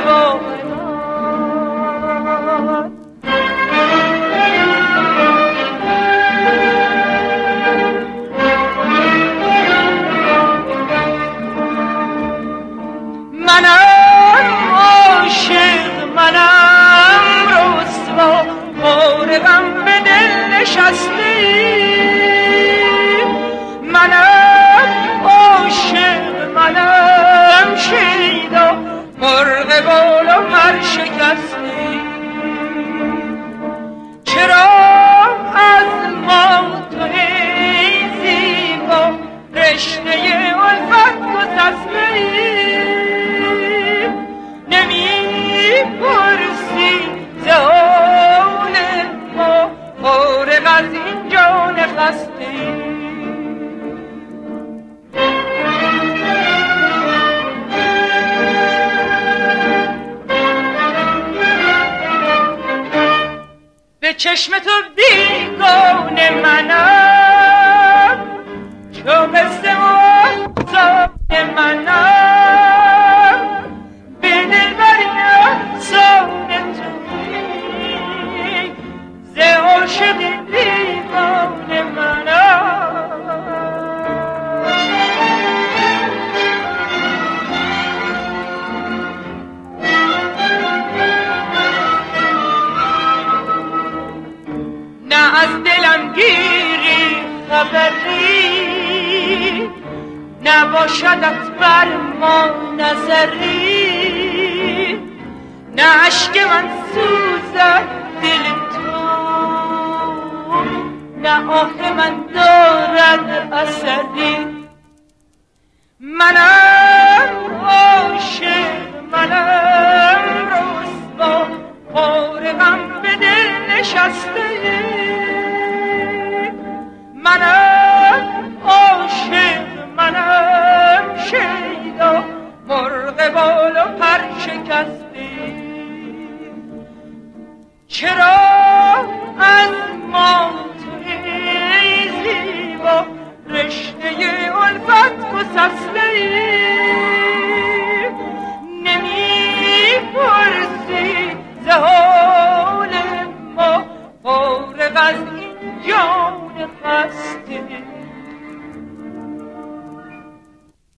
هوا منم عاشق منم رسوا غم به دل نشسته منم عاشق منم شیدا مرغ بال و پر شکسته چرا از ما تو ای زیبا رشته الفت گسسته نمی پرسی زهان ما فارغ از این جان خسته به چشم تو بیگانه منم چو قصه آزاد منم به دلبری افسان تویی ز عاشق دیوانه منم نه از دلم گیری خبری نباشدت بر ما نظری نه اشک من سوزد دل تو نه آه من دارد اثری منم عاشق منم رسوا غم به دل نشسته